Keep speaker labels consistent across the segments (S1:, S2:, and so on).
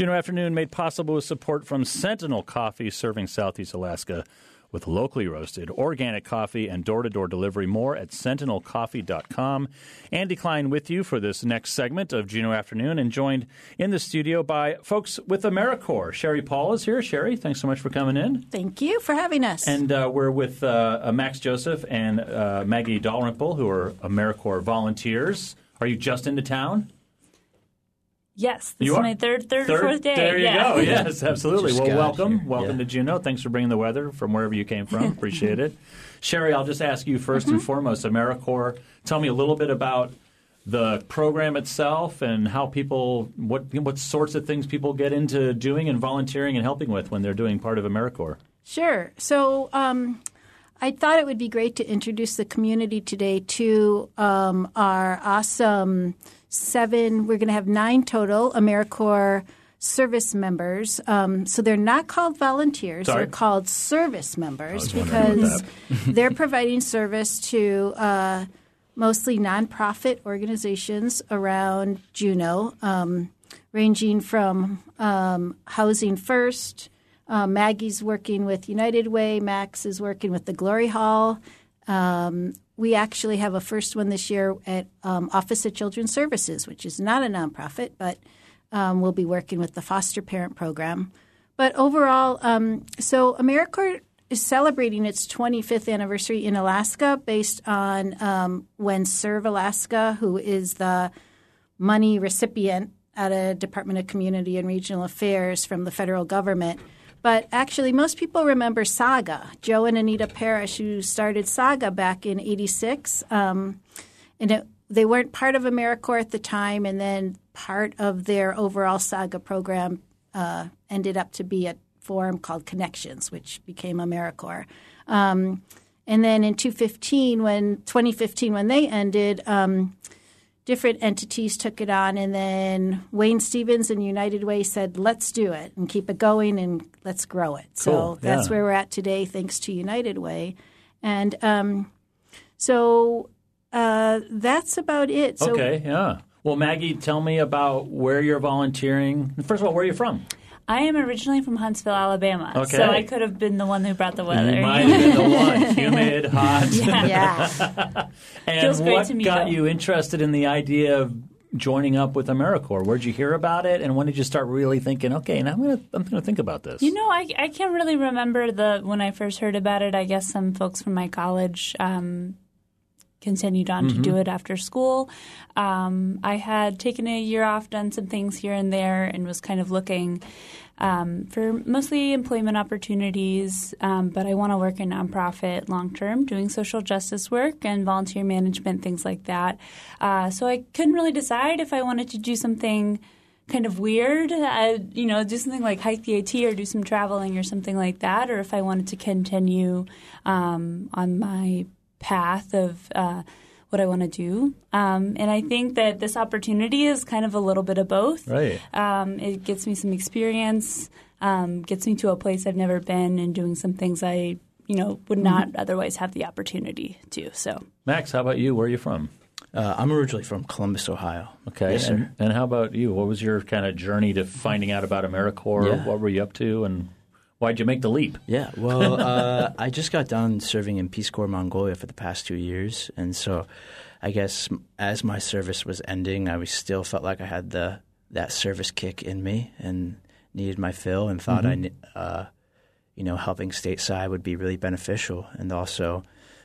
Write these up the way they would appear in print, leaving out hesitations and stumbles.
S1: Juneau Afternoon made possible with support from Sentinel Coffee, serving Southeast Alaska with locally roasted organic coffee and door-to-door delivery. More at sentinelcoffee.com. Andy Klein with you for this next segment of Juneau Afternoon, and joined in the studio by folks with AmeriCorps. Sherry Paul is here. Sherry, thanks so much for coming in.
S2: Thank you for having us.
S1: And we're with Max Joseph and Maggie Dalrymple, who are AmeriCorps volunteers. Are you just into town?
S3: Yes, this is my third or fourth day.
S1: There you go. Yes, absolutely. Well, welcome. Welcome to Juneau. Thanks for bringing the weather from wherever you came from. Appreciate it. Sherry, I'll just ask you first and foremost, AmeriCorps, tell me a little bit about the program itself and how people, what sorts of things people get into doing and volunteering and helping with when they're doing part of AmeriCorps.
S2: Sure. So I thought it would be great to introduce the community today to our awesome we're going to have 9 total AmeriCorps service members. So they're not called volunteers.
S1: Sorry?
S2: They're called service members because they're providing service to mostly nonprofit organizations around Juneau, ranging from Housing First. Maggie's working with United Way. Max is working with the Glory Hall. We actually have a first one this year at Office of Children's Services, which is not a nonprofit, but we'll be working with the foster parent program. But overall, so AmeriCorps is celebrating its 25th anniversary in Alaska based on when Serve Alaska, who is the money recipient at a Department of Community and Regional Affairs from the federal government. But actually, most people remember Saga, Joe and Anita Parrish, who started Saga back in '86. They weren't part of AmeriCorps at the time, and then part of their overall Saga program ended up to be a forum called Connections, which became AmeriCorps. And then in 2015, when they ended, different entities took it on, and then Wayne Stevens and United Way said, let's do it and keep it going and let's grow it.
S1: Cool.
S2: So that's where we're at today, thanks to United Way. And that's about it. So,
S1: okay, yeah. Well, Maggie, tell me about where you're volunteering. First of all, where are you from?
S3: I am originally from Huntsville, Alabama,
S1: okay.
S3: So I could have been the one who brought the weather.
S1: You might have been the one. Humid, hot.
S2: Yeah.
S1: And
S3: Feels great
S1: what
S3: to meet
S1: got
S3: you.
S1: you interested in the idea of joining up with AmeriCorps? Where did you hear about it, and when did you start really thinking, okay, now I'm gonna think about this?
S3: You know, I can't really remember when I first heard about it. I guess some folks from my college continued on to do it after school. I had taken a year off, done some things here and there, and was kind of looking for mostly employment opportunities. But I want to work in nonprofit long term, doing social justice work and volunteer management, things like that. So I couldn't really decide if I wanted to do something kind of weird, do something like hike the AT or do some traveling or something like that, or if I wanted to continue on my path of what I want to do. And I think that this opportunity is kind of a little bit of both.
S1: Right.
S3: It gets me some experience, gets me to a place I've never been and doing some things I, would not otherwise have the opportunity to. So,
S1: Max, how about you? Where are you from?
S4: I'm originally from Columbus, Ohio.
S1: Okay.
S4: Yes, sir.
S1: And how about you? What was your kind of journey to finding out about AmeriCorps?
S4: Yeah.
S1: What were you up to, and why'd you make the leap?
S4: Yeah, well, I just got done serving in Peace Corps Mongolia for the past 2 years, and so I guess as my service was ending, I still felt like I had that service kick in me and needed my fill, and thought helping stateside would be really beneficial, and also,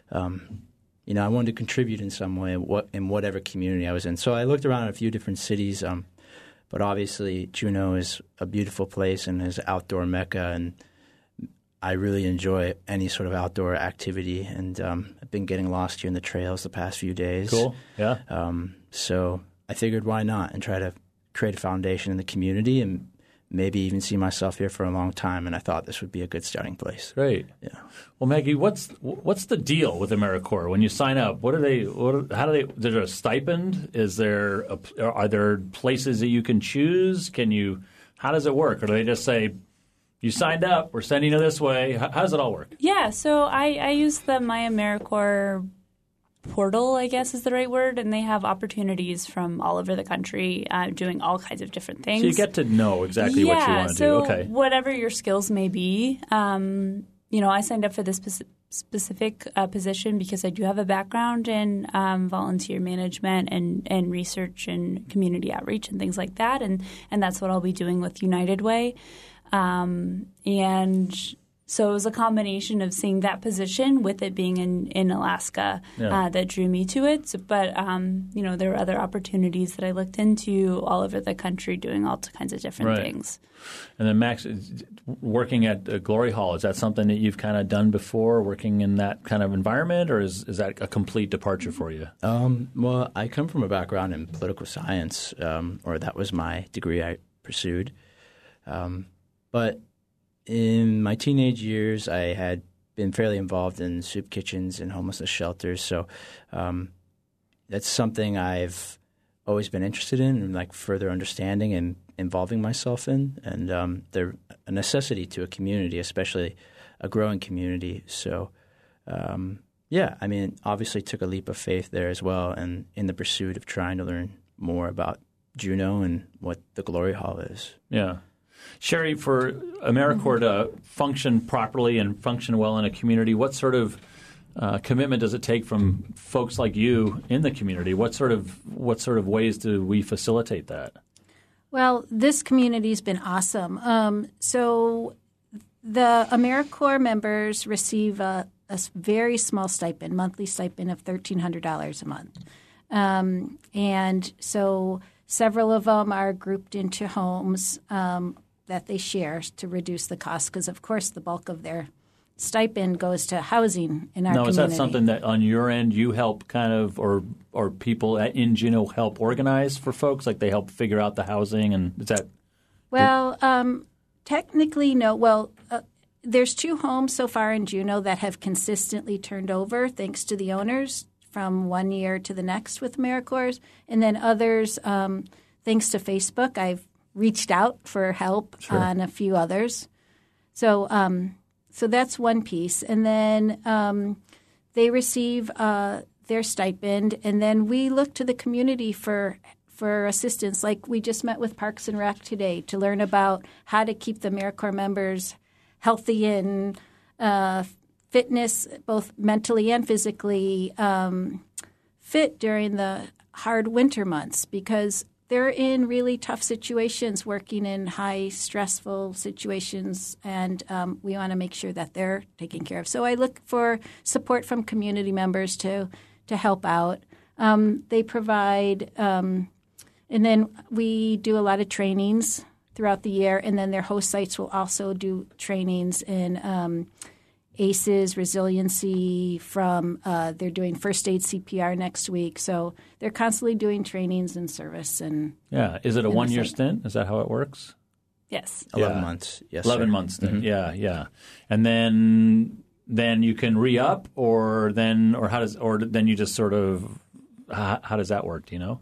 S4: I wanted to contribute in some way in whatever community I was in. So I looked around at a few different cities. But obviously, Juneau is a beautiful place and is an outdoor mecca, and I really enjoy any sort of outdoor activity. And I've been getting lost here in the trails the past few days.
S1: Cool, yeah.
S4: So I figured why not and try to create a foundation in the community and maybe even see myself here for a long time. And I thought this would be a good starting place.
S1: Great.
S4: Yeah.
S1: Well, Maggie, what's the deal with AmeriCorps when you sign up? Is there a stipend? Are there places that you can choose? How does it work? Or do they just say, you signed up, we're sending you this way? How does it all work?
S3: Yeah, so I use the My AmeriCorps portal, I guess is the right word, and they have opportunities from all over the country doing all kinds of different things.
S1: So you get to know exactly what you want to do. Okay.
S3: Whatever your skills may be, I signed up for this specific position because I do have a background in volunteer management and research and community outreach and things like that, and that's what I'll be doing with United Way. And so it was a combination of seeing that position with it being in Alaska that drew me to it. But, there were other opportunities that I looked into all over the country doing all kinds of different things.
S1: And then, Max, working at Glory Hall, is that something that you've kind of done before, working in that kind of environment, or is that a complete departure for you?
S4: Well, I come from a background in political science, or that was my degree I pursued. But in my teenage years, I had been fairly involved in soup kitchens and homelessness shelters. So that's something I've always been interested in and like further understanding and involving myself in. And they're a necessity to a community, especially a growing community. So, obviously took a leap of faith there as well, and in the pursuit of trying to learn more about Juneau and what the Glory Hall is.
S1: Yeah. Sherry, for AmeriCorps to function properly and function well in a community, what sort of commitment does it take from folks like you in the community? What sort of ways do we facilitate that?
S2: Well, this community's been awesome. So the AmeriCorps members receive a very small stipend, monthly stipend of $1,300 a month. And so several of them are grouped into homes that they share to reduce the cost because, of course, the bulk of their stipend goes to housing in our community.
S1: Now, is that something that on your end you help kind of or people in Juneau help organize for folks? Like they help figure out the housing and is that –
S2: Well, technically, no. Well, there's 2 homes so far in Juneau that have consistently turned over thanks to the owners from one year to the next with AmeriCorps. And then others, thanks to Facebook, I've reached out for help on a few others. So that's one piece. And then they receive their stipend. And then we look to the community for assistance. Like we just met with Parks and Rec today to learn about how to keep the AmeriCorps members healthy and fitness, both mentally and physically fit during the hard winter months because they're in really tough situations, working in high stressful situations, and we want to make sure that they're taken care of. So I look for support from community members to help out. They provide and then we do a lot of trainings throughout the year, and then their host sites will also do trainings in ACEs, resiliency from they're doing first aid CPR next week. So they're constantly doing trainings and service. And
S1: is it a one-year stint? Is that how it works?
S3: Yes.
S4: 11 months. Yes,
S1: 11
S4: sir.
S1: months stint. Mm-hmm. Yeah. And then you can re-up or then you just sort of how does that work? Do you know?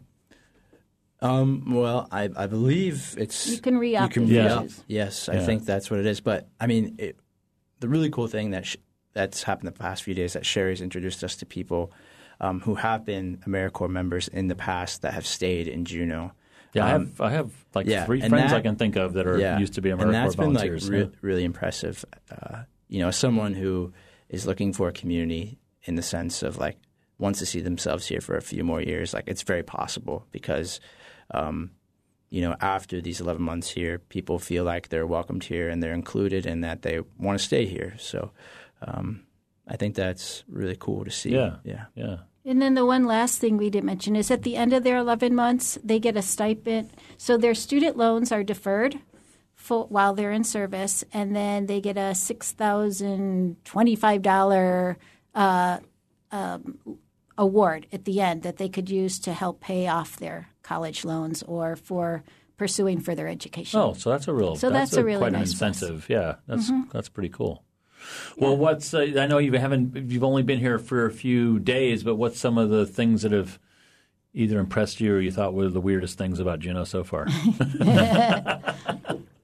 S4: Well, I believe it's
S2: you can re-up.
S4: Yes, I think that's what it is. But I mean, the really cool thing that's happened the past few days that Sherry's introduced us to people who have been AmeriCorps members in the past that have stayed in Juneau.
S1: Yeah, I have 3 friends I can think of that are used to be AmeriCorps volunteers.
S4: And that's been really impressive. As someone who is looking for a community in the sense of like wants to see themselves here for a few more years, like it's very possible because after these 11 months here, people feel like they're welcomed here and they're included and that they want to stay here. So I think that's really cool to see.
S1: Yeah.
S2: And then the one last thing we didn't mention is at the end of their 11 months, they get a stipend. So their student loans are deferred while they're in service, and then they get a $6,025 award at the end that they could use to help pay off their college loans or for pursuing further education.
S1: Oh, so that's a really
S2: quite
S1: nice
S2: an
S1: incentive. Yeah, that's pretty cool. Well, what's I know you've only been here for a few days, but what's some of the things that have either impressed you or you thought were the weirdest things about Juneau so far?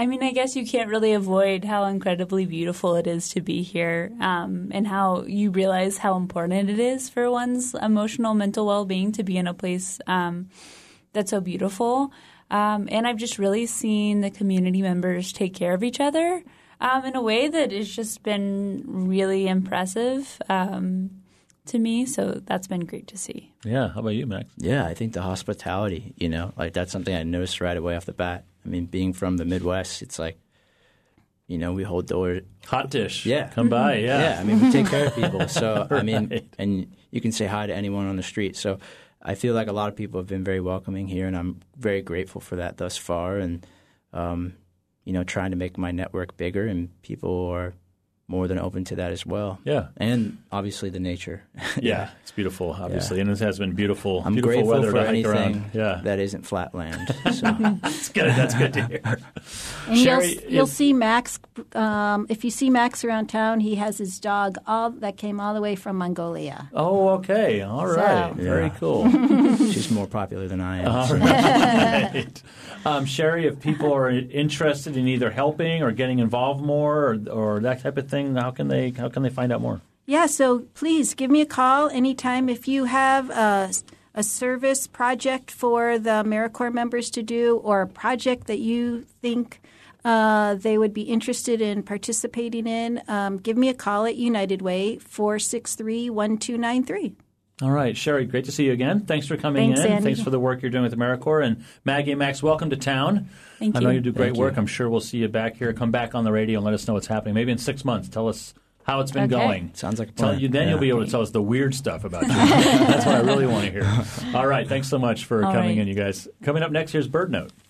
S3: I mean, I guess you can't really avoid how incredibly beautiful it is to be here, and how you realize how important it is for one's emotional, mental well-being to be in a place that's so beautiful. And I've just really seen the community members take care of each other in a way that has just been really impressive to me. So that's been great to see.
S1: Yeah. How about you, Max?
S4: Yeah, I think the hospitality, like that's something I noticed right away off the bat. I mean, being from the Midwest, it's like, we hold doors.
S1: Hot dish.
S4: Yeah.
S1: Come by, yeah.
S4: Yeah, I mean, we take care of people. So,
S1: Right.
S4: I mean, and you can say hi to anyone on the street. So I feel like a lot of people have been very welcoming here, and I'm very grateful for that thus far. And, trying to make my network bigger, and people are more than open to that as well.
S1: Yeah.
S4: And obviously the nature.
S1: Yeah, it's beautiful, obviously. And it has been beautiful,
S4: I'm
S1: beautiful
S4: grateful
S1: weather
S4: for
S1: to hike around.
S4: anything that isn't flat land. So.
S1: That's good. That's good to hear.
S2: And
S1: Sherry,
S2: you'll see Max. If you see Max around town, he has his dog that came all the way from Mongolia.
S1: Oh, okay. All right.
S2: So-
S1: Very cool.
S4: She's more popular than I am.
S1: All
S4: so.
S1: right. Sherry, if people are interested in either helping or getting involved more or that type of thing, how can they find out more?
S2: Yeah, so please give me a call anytime if you have a service project for the AmeriCorps members to do, or a project that you think they would be interested in participating in. Give me a call at United Way, 463-1293.
S1: All right. Sherry, great to see you again. Thanks for coming
S2: Thanks,
S1: in.
S2: Andy.
S1: Thanks for the work you're doing with AmeriCorps. And Maggie and Max, welcome to town.
S3: Thank
S1: I know
S3: you.
S1: you do great
S4: Thank
S1: work.
S4: you.
S1: I'm sure we'll see you back here. Come back on the radio and let us know what's happening. Maybe in 6 months. Tell us how it's been
S2: Okay.
S1: going.
S4: Sounds like a
S1: Tell
S4: plan.
S1: you, then
S4: Yeah.
S1: you'll be able to tell us the weird stuff about you. That's what I really want to hear. All right. Thanks so much for
S3: All
S1: coming
S3: right.
S1: in, you guys. Coming up next, here's Bird Note.